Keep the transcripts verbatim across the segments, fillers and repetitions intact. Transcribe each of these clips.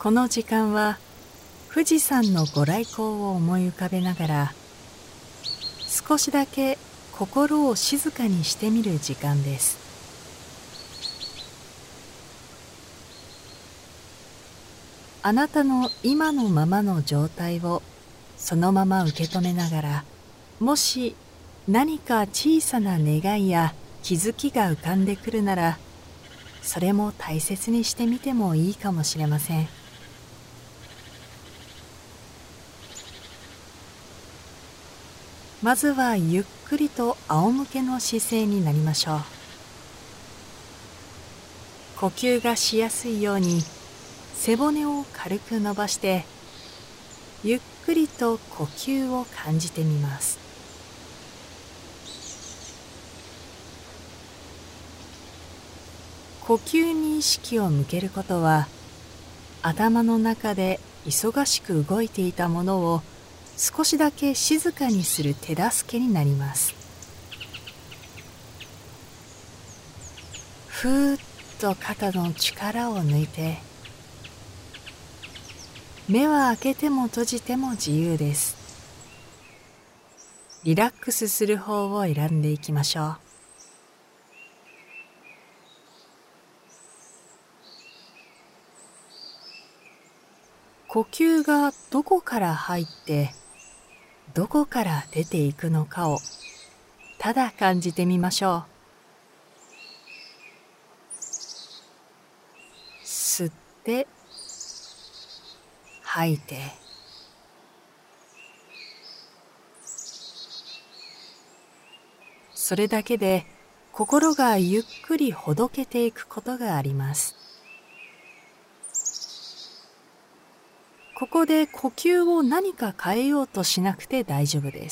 この時間は富士山のご来光を思い浮かべながら少しだけ心を静かにしてみる時間です。あなたの今のままの状態をそのまま受け止めながら、もし何か小さな願いや気づきが浮かんでくるなら、それも大切にしてみてもいいかもしれません。まずはゆっくりと仰向けの姿勢になりましょう。呼吸がしやすいように背骨を軽く伸ばして、ゆっくりと呼吸を感じてみます。呼吸に意識を向けることは、頭の中で忙しく動いていたものを少しだけ静かにする手助けになります。ふーっと肩の力を抜いて、目は開けても閉じても自由です。リラックスする方を選んでいきましょう。呼吸がどこから入ってどこから出ていくのかをただ感じてみましょう。吸って吐いて、それだけで心がゆっくりほどけていくことがあります。ここで呼吸を何か変えようとしなくて大丈夫です。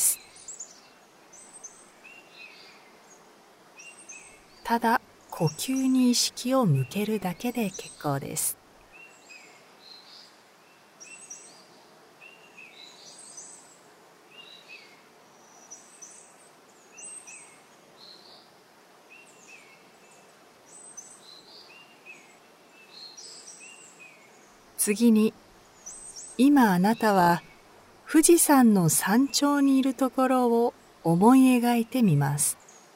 ただ呼吸に意識を向けるだけで結構です。次に、今あなたは富士山の山頂にいるところを思い描いてみます。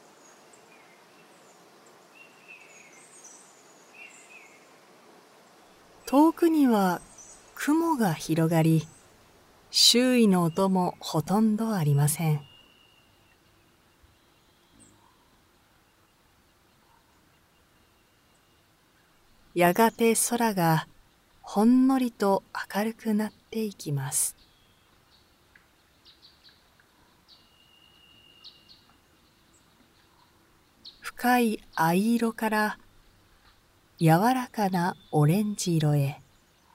遠くには雲が広がり、周囲の音もほとんどありません。やがて空がほんのりと明るくなっていきます。深い藍色から柔らかなオレンジ色へ、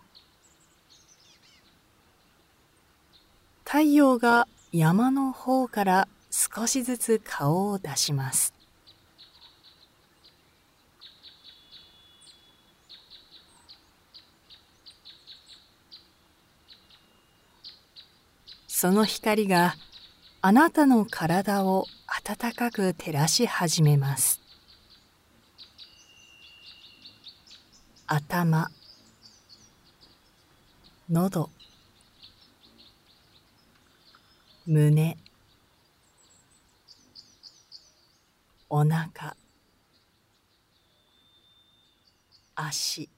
太陽が山の方から少しずつ顔を出します。その光があなたの体を暖かく照らし始めます。頭、喉、胸、お腹、足、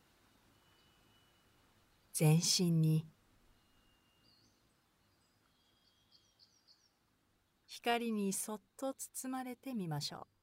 全身に光にそっと包まれてみましょう。